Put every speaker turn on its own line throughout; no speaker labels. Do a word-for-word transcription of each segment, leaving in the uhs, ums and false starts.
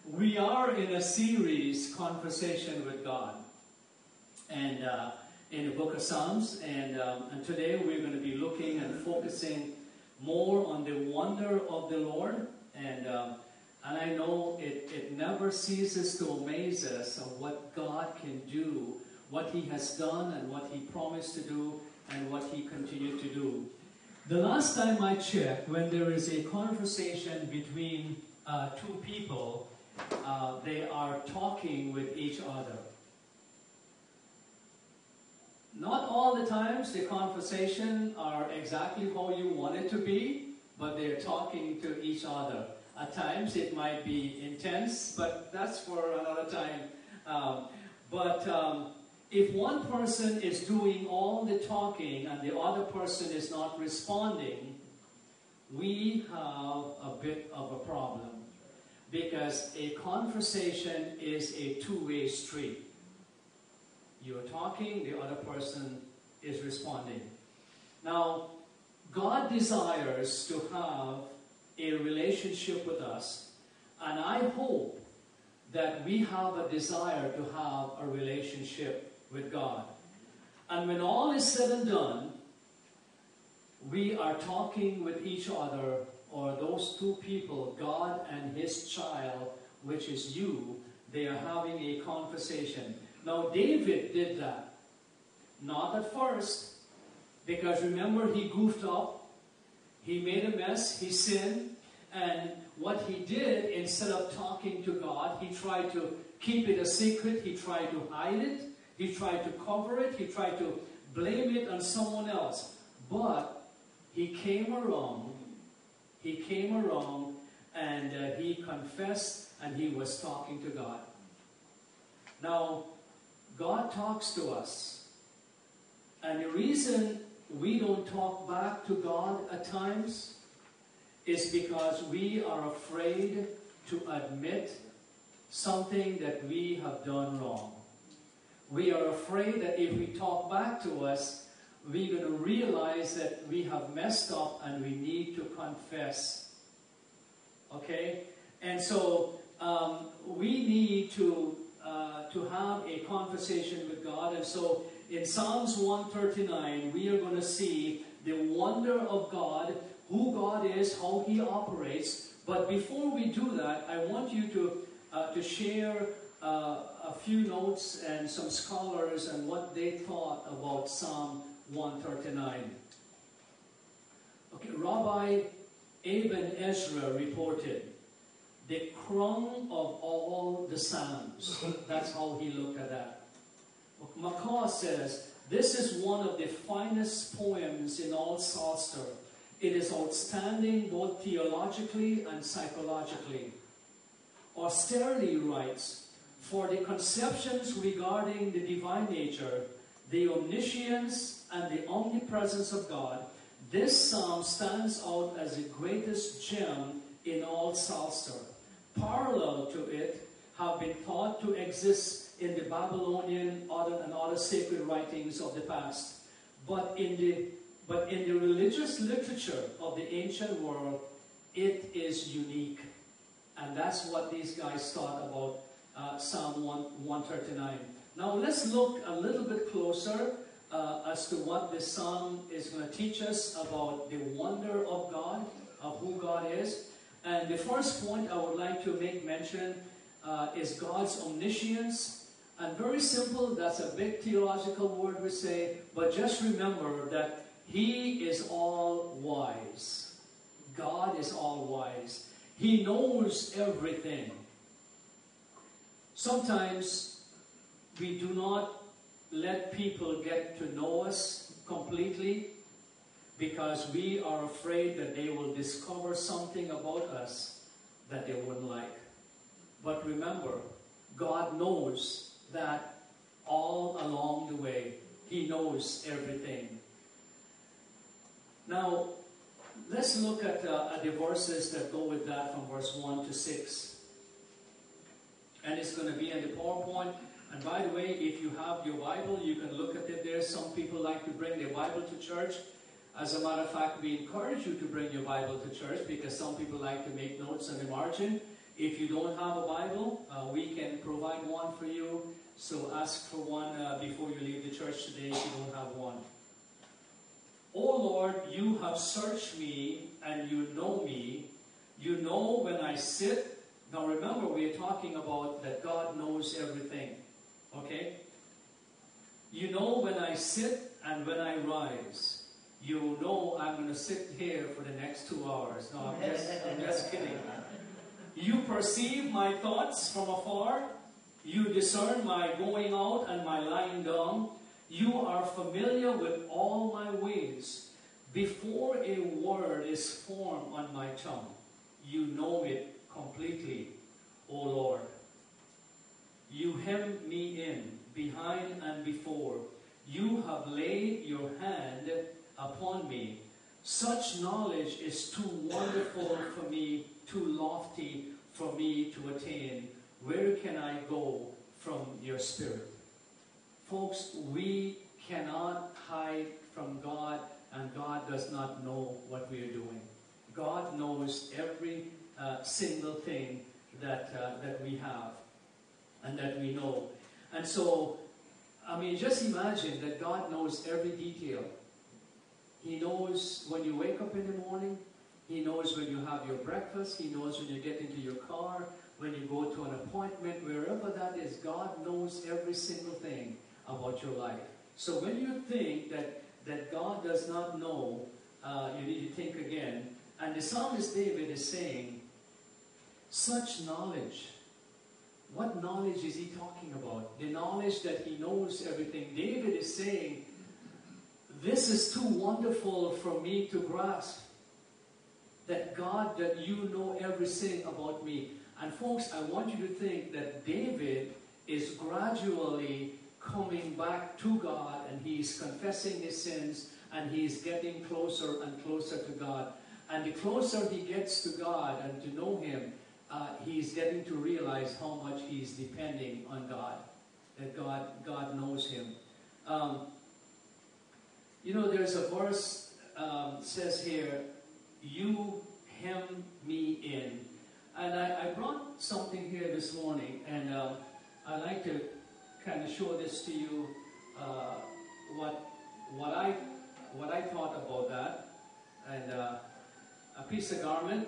We are in a series, Conversation with God, and uh, in the book of Psalms, and, um, and today we're going to be looking and focusing more on the wonder of the Lord, and um, and I know it, it never ceases to amaze us of what God can do, what He has done, and what He promised to do, and what He continued to do. The last time I checked, when there is a conversation between uh, two people, Uh, they are talking with each other. Not all the times the conversation are exactly how you want it to be, but they're talking to each other. At times it might be intense, but that's for another time. Um, but um, if one person is doing all the talking and the other person is not responding, we have a bit of a problem. Because a conversation is a two-way street. You're talking, the other person is responding. Now, God desires to have a relationship with us, and I hope that we have a desire to have a relationship with God. And when all is said and done, we are talking with each other, or those two people, God and His child, which is you, they are having a conversation. Now, David did that. Not at first, because remember, he goofed up, he made a mess, he sinned, and what he did, instead of talking to God, he tried to keep it a secret, he tried to hide it, he tried to cover it, he tried to blame it on someone else. But he came around, He came around and uh, he confessed and he was talking to God. Now, God talks to us. And the reason we don't talk back to God at times is because we are afraid to admit something that we have done wrong. We are afraid that if we talk back to us, we're going to realize that we have messed up and we need to confess. Okay? And so um, we need to uh, to have a conversation with God. And so in Psalms one thirty-nine, we are going to see the wonder of God, who God is, how He operates. But before we do that, I want you to, uh, to share uh, a few notes and some scholars and what they thought about Psalm one thirty-nine. Okay, Rabbi Ibn Ezra reported, the crown of all the Psalms. That's how he looked at that. Macaw says, this is one of the finest poems in all Psalter. It is outstanding both theologically and psychologically. Austerely writes, for the conceptions regarding the divine nature, the omniscience and the omnipresence of God, this psalm stands out as the greatest gem in all Psalter. Parallel to it have been thought to exist in the Babylonian other and other sacred writings of the past. But in the but in the religious literature of the ancient world, it is unique. And that's what these guys thought about uh, Psalm one thirty-nine. Now let's look a little bit closer uh, as to what this psalm is going to teach us about the wonder of God, of who God is. And the first point I would like to make mention uh, is God's omniscience. And very simple, that's a big theological word we say, but just remember that He is all wise. God is all wise. He knows everything. Sometimes we do not let people get to know us completely because we are afraid that they will discover something about us that they wouldn't like. But remember, God knows that all along the way. He knows everything. Now, let's look at, uh, at the verses that go with that from verse one to six. And it's going to be in the PowerPoint. And by the way, if you have your Bible, you can look at it there. Some people like to bring their Bible to church. As a matter of fact, we encourage you to bring your Bible to church because some people like to make notes on the margin. If you don't have a Bible, uh, we can provide one for you. So ask for one uh, before you leave the church today if you don't have one. O Lord, you have searched me and you know me. You know when I sit. Now remember, we're talking about that God knows everything. Okay? You know when I sit and when I rise. You know I'm going to sit here for the next two hours. No, I'm just, I'm just kidding. You perceive my thoughts from afar. You discern my going out and my lying down. You are familiar with all my ways. Before a word is formed on my tongue, you know it completely, O Lord. You hem me in, behind and before. You have laid your hand upon me. Such knowledge is too wonderful for me, too lofty for me to attain. Where can I go from your spirit? Folks, we cannot hide from God, and God does not know what we are doing. God knows every uh, single thing that, uh, that we have and that we know. And so, I mean, just imagine that God knows every detail. He knows when you wake up in the morning. He knows when you have your breakfast. He knows when you get into your car, when you go to an appointment, wherever that is. God knows every single thing about your life. So when you think that, that God does not know, uh, you need to think again. And the psalmist David is saying, such knowledge. What knowledge is he talking about? The knowledge that he knows everything. David is saying, this is too wonderful for me to grasp. That God, that you know everything about me. And folks, I want you to think that David is gradually coming back to God, and he's confessing his sins, and he's getting closer and closer to God. And the closer he gets to God and to know him, uh, he's getting to realize how much he's depending on God. That God, God knows him. Um, you know, there's a verse um, says here, you hem me in. And I, I brought something here this morning, and uh, I'd like to kind of show this to you, uh, what what I what I thought about that. And uh, a piece of garment,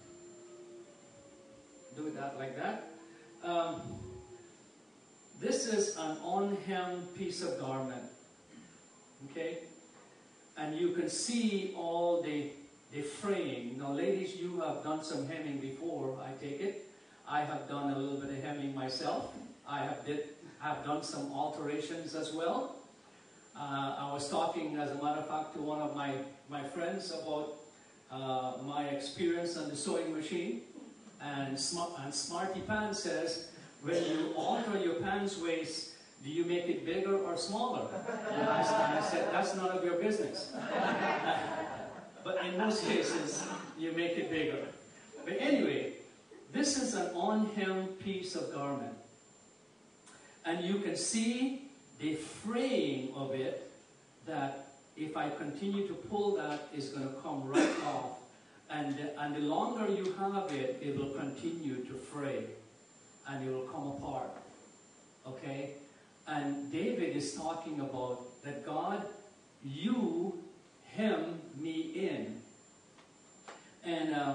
do that like that. Um, this is an unhemmed piece of garment, okay? And you can see all the the fraying. Now, ladies, you have done some hemming before, I take it. I have done a little bit of hemming myself. I have did have done some alterations as well. Uh, I was talking, as a matter of fact, to one of my, my friends about uh, my experience on the sewing machine. And, Smart, and Smarty Pants says, when you alter your pants waist, do you make it bigger or smaller? And I, and I said, that's none of your business. But in most cases, you make it bigger. But anyway, this is an unhemmed piece of garment. And you can see the fraying of it, that if I continue to pull that, it's going to come right off. And, and the longer you have it, it will continue to fray. And it will come apart. Okay? And David is talking about that God, you hem me in. And um,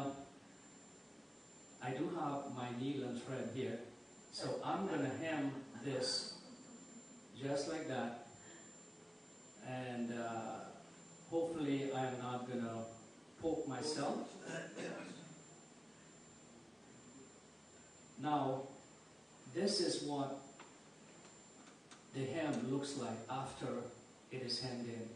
I do have my needle and thread here. So I'm going to hem this just like that. And uh, hopefully I'm not going to poke myself. Now, this is what the hem looks like after it is hemmed in.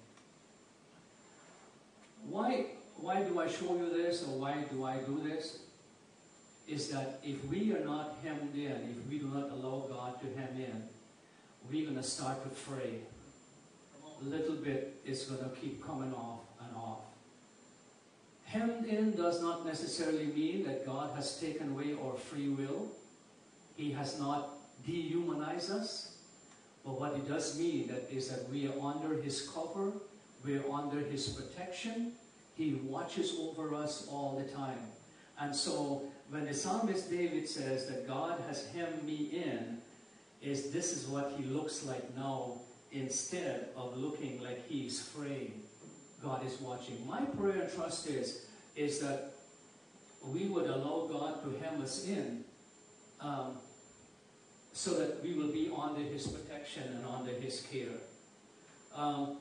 Why, why do I show you this, or why do I do this? Is that if we are not hemmed in, if we do not allow God to hem in, we're going to start to fray. A little bit is going to keep coming off and off. Hemmed in does not necessarily mean that God has taken away our free will. He has not dehumanized us. But what it does mean that is that we are under His cover. We are under His protection. He watches over us all the time. And so when the psalmist David says that God has hemmed me in, is this is what he looks like now, instead of looking like he's fraying. God is watching. My prayer and trust is, is that we would allow God to hem us in, um, so that we will be under his protection and under his care. Um,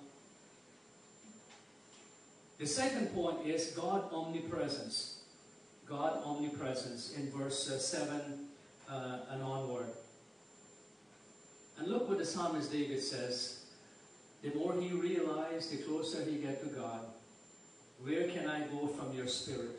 the second point is God omnipresence. God omnipresence in verse uh, seven uh, and onward. And look what the psalmist David says. The more he realized, the closer he get to God. Where can I go from your spirit?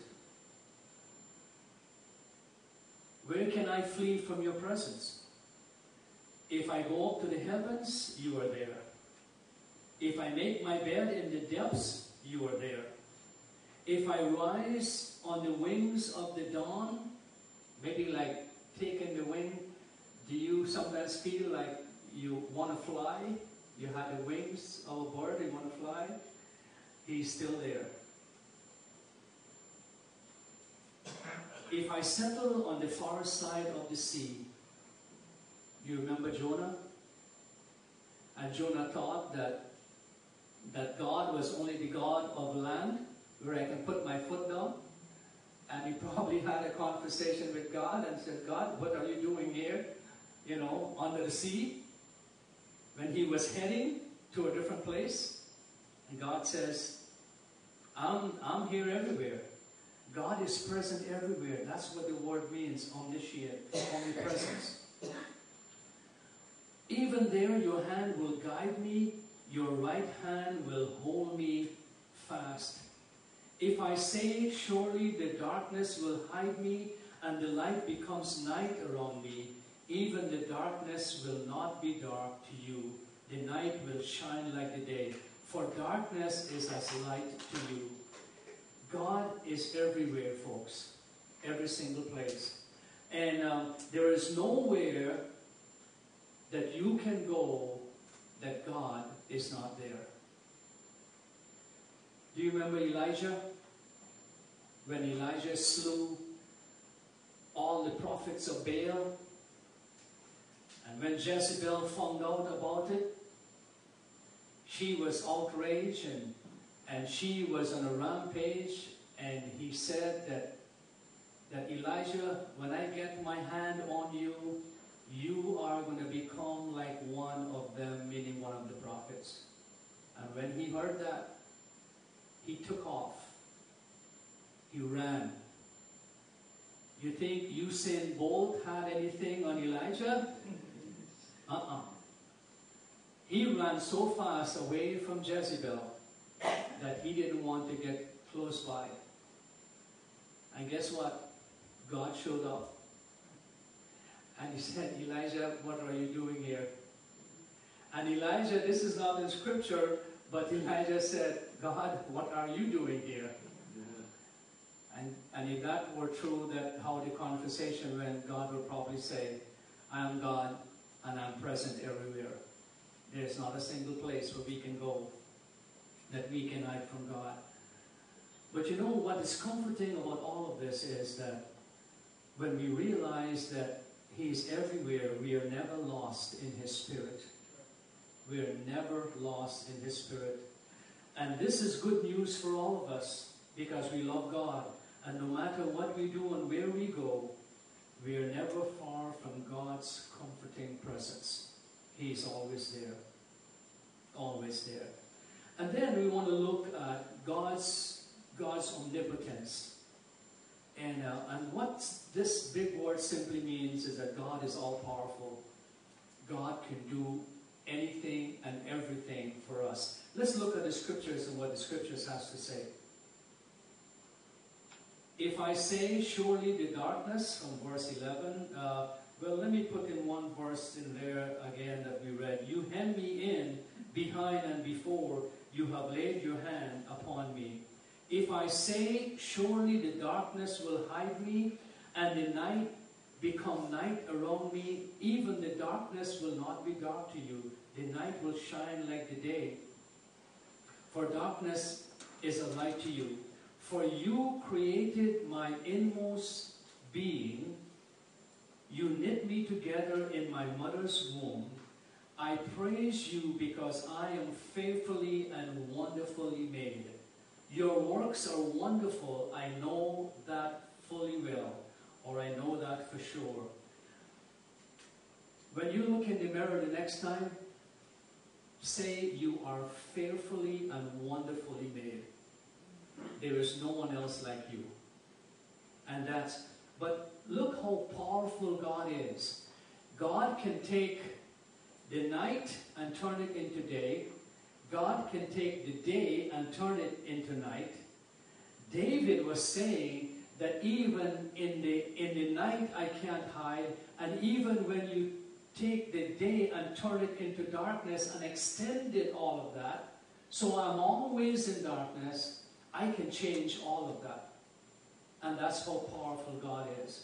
Where can I flee from your presence? If I go up to the heavens, you are there. If I make my bed in the depths, you are there. If I rise on the wings of the dawn, maybe like taking the wing, do you sometimes feel like you want to fly? You have the wings of a bird, you want to fly? He's still there. If I settle on the far side of the sea, you remember Jonah? And Jonah thought that, that God was only the God of land, where I can put my foot down. And he probably had a conversation with God and said, God, what are you doing here, you know, under the sea? When he was heading to a different place. And God says, I'm, I'm here everywhere. God is present everywhere. That's what the word means, omniscient, omnipresence. Even there your hand will guide me, your right hand will hold me fast. If I say, surely the darkness will hide me, and the light becomes night around me, even the darkness will not be dark to you. The night will shine like the day, for darkness is as light to you. God is everywhere, folks. Every single place. And um, there is nowhere that you can go that God is not there. Do you remember Elijah? When Elijah slew all the prophets of Baal, and when Jezebel found out about it, she was outraged, and, and she was on a rampage, and he said that, that Elijah, when I get my hand on you, you are going to become like one of them, meaning one of the prophets. And when he heard that, he took off. He ran. You think Usain Bolt had anything on Elijah? Uh-uh. He ran so fast away from Jezebel that he didn't want to get close by. And guess what? God showed up. And he said, Elijah, what are you doing here? And Elijah, this is not in scripture, but Elijah said, God, what are you doing here? Yeah. And, and if that were true, that how the conversation went, God would probably say, I am God and I'm present everywhere. There's not a single place where we can go that we can hide from God. But you know what is comforting about all of this is that when we realize that He is everywhere, we are never lost in His Spirit. We are never lost in His Spirit. And this is good news for all of us because we love God. And no matter what we do and where we go, we are never far from God's comforting presence. He is always there. Always there. And then we want to look at God's, God's omnipotence. And, uh, and what this big word simply means is that God is all-powerful. God can do anything and everything for us. Let's look at the scriptures and what the scriptures has to say. If I say, surely the darkness, from verse eleven, uh, well, let me put in one verse in there again that we read. You hem me in behind and before, you have laid your hand upon me. If I say, surely the darkness will hide me, and the night become night around me, even the darkness will not be dark to you. The night will shine like the day. For darkness is a light to you. For you created my inmost being. You knit me together in my mother's womb. I praise you because I am fearfully and wonderfully made. Your works are wonderful. I know that fully well, or I know that for sure. When you look in the mirror the next time, say you are fearfully and wonderfully made. There is no one else like you. And that's, but look how powerful God is. God can take the night and turn it into day. God can take the day and turn it into night. David was saying that even in the in the night I can't hide, and even when you take the day and turn it into darkness and extended all of that, so I'm always in darkness, I can change all of that. And that's how powerful God is.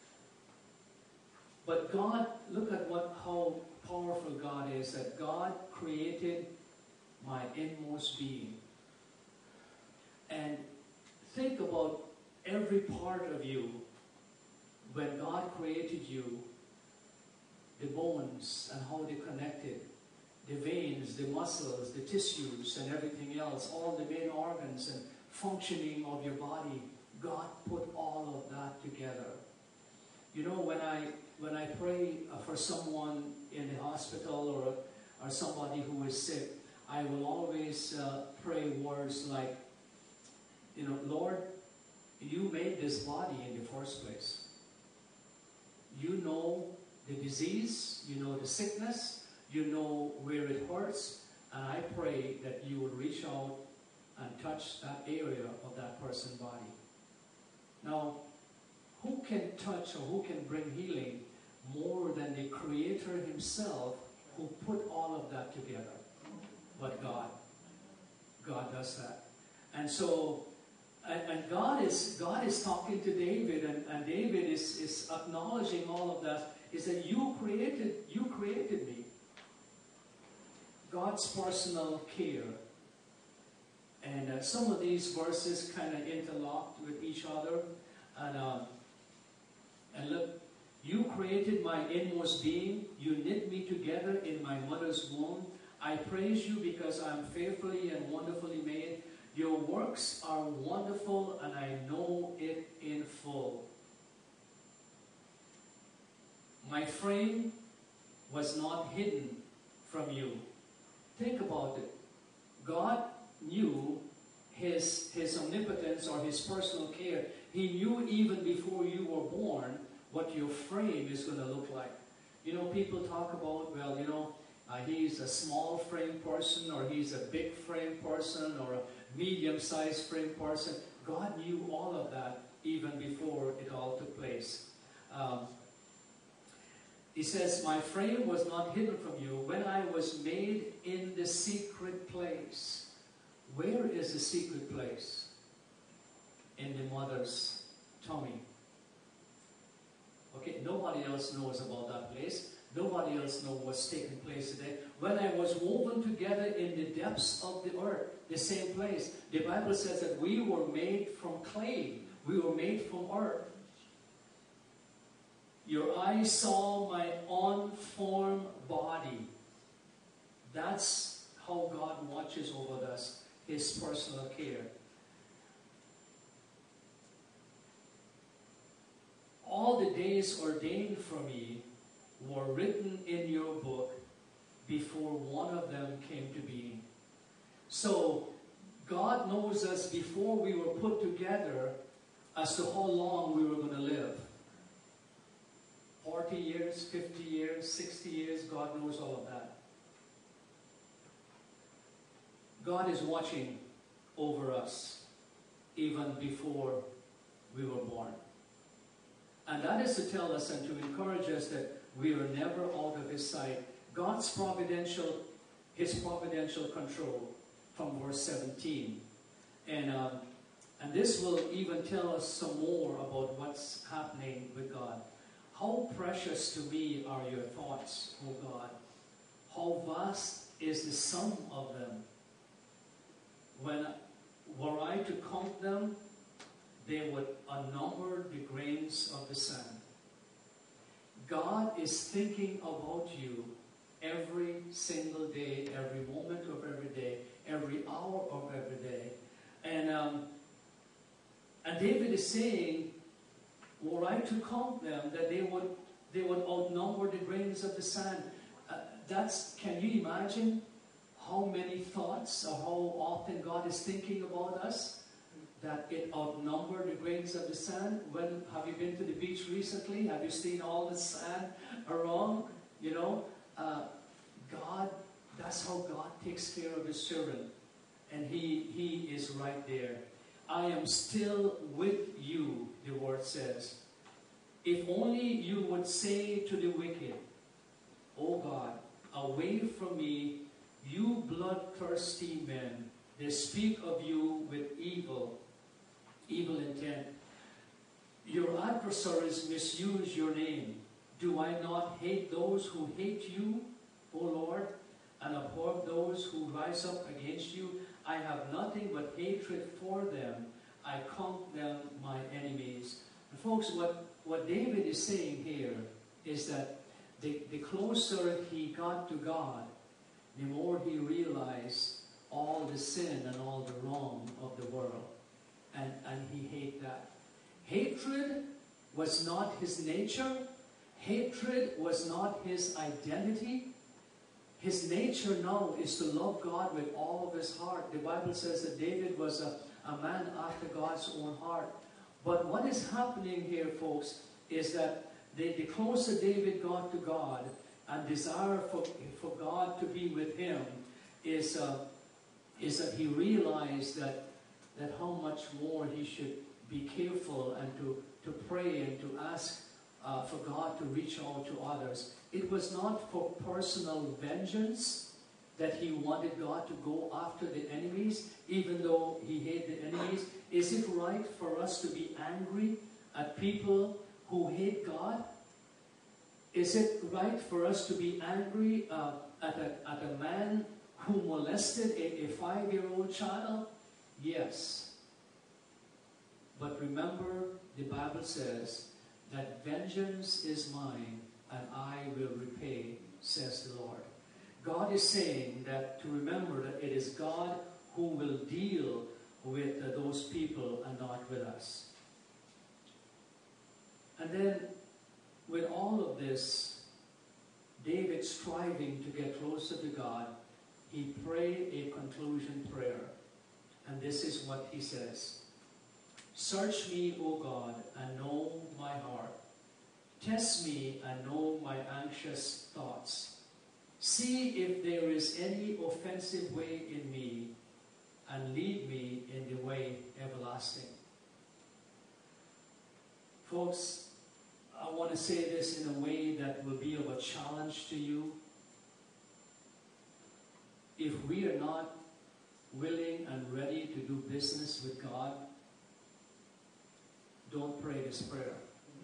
But God, look at what how powerful God is, that God created my inmost being. And think about every part of you. When God created you, the bones and how they connected, the veins, the muscles, the tissues and everything else, all the main organs and functioning of your body, God put all of that together. You know, when I when I pray for someone in the hospital or or somebody who is sick, I will always uh, pray words like, you know, Lord, you made this body in the first place. You know the disease, you know the sickness, you know where it hurts, and I pray that you will reach out and touch that area of that person's body. Now, who can touch or who can bring healing more than the Creator Himself who put all of that together? But God. God does that. And so, and, and God is God is talking to David, and, and David is, is acknowledging all of that. He said, you created, you created me. God's personal care. And uh, some of these verses kind of interlocked with each other. And, um, and look, you created my inmost being. You knit me together in my mother's womb. I praise you because I'm fearfully and wonderfully made. Your works are wonderful, and I know it in full. My frame was not hidden from you. Think about it. God knew his, his omnipotence or his personal care. He knew even before you were born what your frame is going to look like. You know, people talk about, well, you know, uh, he's a small frame person, or he's a big frame person, or a medium-sized frame person. God knew all of that even before it all took place. Um, he says, my frame was not hidden from you when I was made in the secret place. Where is the secret place? In the mother's tummy. Okay, nobody else knows about that place. Nobody else knows what's taking place today. When I was woven together in the depths of the earth, the same place. The Bible says that we were made from clay. We were made from earth. Your eyes saw my unformed body. That's how God watches over us, His personal care. All the days ordained for me were written in your book before one of them came to being. So, God knows us before we were put together as to how long we were going to live. forty years, fifty years, sixty years, God knows all of that. God is watching over us even before we were born. And that is to tell us and to encourage us that we are never out of His sight. God's providential, His providential control from verse seventeen. And, um, and this will even tell us some more about what's happening with God. How precious to me are your thoughts, O God. How vast is the sum of them. When were I to count them, they would unnumber the grains of the sand. God is thinking about you every single day, every moment of every day, every hour of every day. And um, and David is saying, were I to count them, that they would they would outnumber the grains of the sand. Uh, that's, can you imagine how many thoughts or how often God is thinking about us? That it outnumbered the grains of the sand. When have you been to the beach recently? Have you seen all the sand around? You know, uh, God, that's how God takes care of His children. And He, He is right there. I am still with you, the word says. If only you would say to the wicked, O God, away from me, you bloodthirsty men. They speak of you with evil, evil intent. Your adversaries misuse your name. Do I not hate those who hate you, O Lord, and abhor those who rise up against you? I have nothing but hatred for them. I count them my enemies. And folks, what, what David is saying here is that the, the closer he got to God, the more he realized all the sin and all the wrong of the world. And, and he hated that. Hatred was not his nature. Hatred was not his identity. His nature now is to love God with all of his heart. The Bible says that David was a, a man after God's own heart. But what is happening here, folks, is that the, the closer David got to God and desire for, for God to be with him is, uh, is that he realized that, that how much more he should be careful and to, to pray and to ask uh, for God to reach out to others. It was not for personal vengeance that he wanted God to go after the enemies, even though he hated the enemies. Is it right for us to be angry at people who hate God? Is it right for us to be angry uh, at, a, at a man who molested a, a five-year-old child? Yes. But remember, the Bible says that vengeance is mine and I will repay, says the Lord. God is saying that to remember that it is God who will deal with uh, those people and not with us. And then, with all of this, David striving to get closer to God, he prayed a conclusion prayer. And this is what he says. Search me, O God, and know my heart. Test me and know my anxious thoughts. See if there is any offensive way in me, and lead me in the way everlasting. Folks, I want to say this in a way that will be of a challenge to you. If we are not willing and ready to do business with God, don't pray this prayer.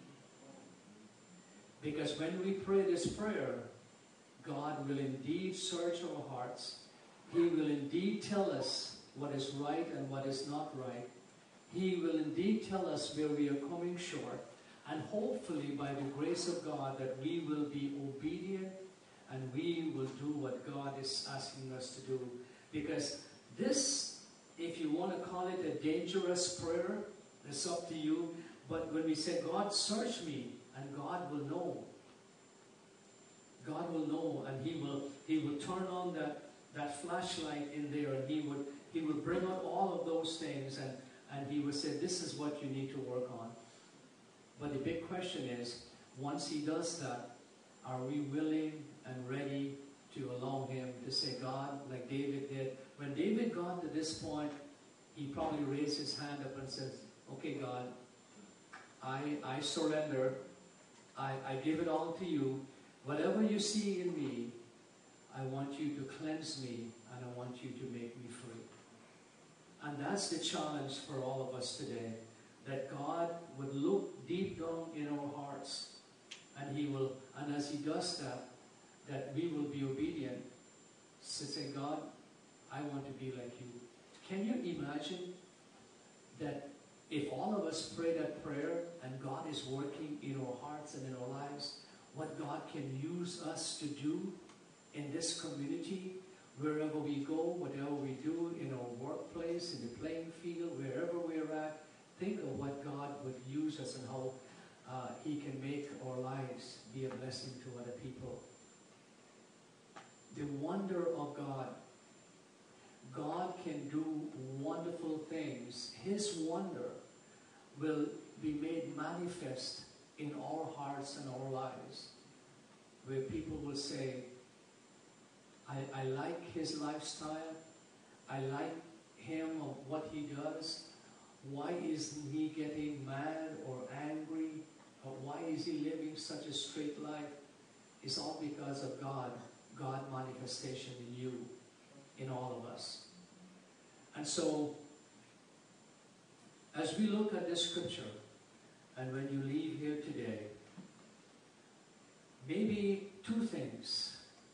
Because when we pray this prayer, God will indeed search our hearts. He will indeed tell us what is right and what is not right. He will indeed tell us where we are coming short. And hopefully, by the grace of God, that we will be obedient and we will do what God is asking us to do. Because this, if you want to call it a dangerous prayer, it's up to you. But when we say, God, search me, and God will know. God will know, and He will He will turn on that, that flashlight in there, and He would He would bring out all of those things, and, and He would say, this is what you need to work on. But the big question is, once He does that, are we willing and ready to allow Him to say, God, like David did? When David got to this point, he probably raised his hand up and says, okay, God, I, I surrender. I, I give it all to you. Whatever you see in me, I want you to cleanse me, and I want you to make me free. And that's the challenge for all of us today, that God would look deep down in our hearts, and He will, and as He does that, that we will be obedient to say, God, I want to be like you. Can you imagine that if all of us pray that prayer and God is working in our hearts and in our lives, what God can use us to do in this community, wherever we go, whatever we do, in our workplace, in the playing field, wherever we're at, think of what God would use us and how uh, He can make our lives be a blessing to other people. The wonder of God. God can do wonderful things. His wonder will be made manifest in our hearts and our lives, where people will say, I, I like his lifestyle, I like him of what he does. Why isn't he getting mad or angry? Or why is he living such a straight life? It's all because of God, God manifestation in you, in all of us. And so, as we look at this scripture, and when you leave here today, maybe two things.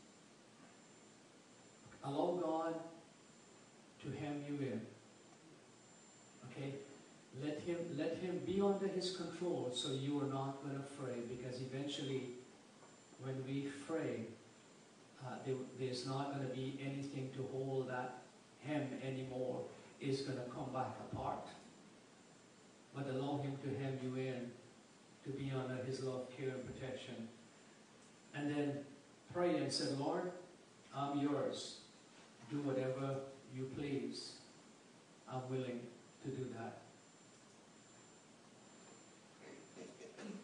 Allow God to hem you in. Okay? Let him, let him be under his control so you are not going to fray, because eventually when we fray, uh, there, there's not going to be anything to hold that hem anymore. It's going to come back apart. But allow him to hem you in, to be under his love, care, and protection. And then pray and say, Lord, I'm yours. Do whatever you please. I'm willing to do that.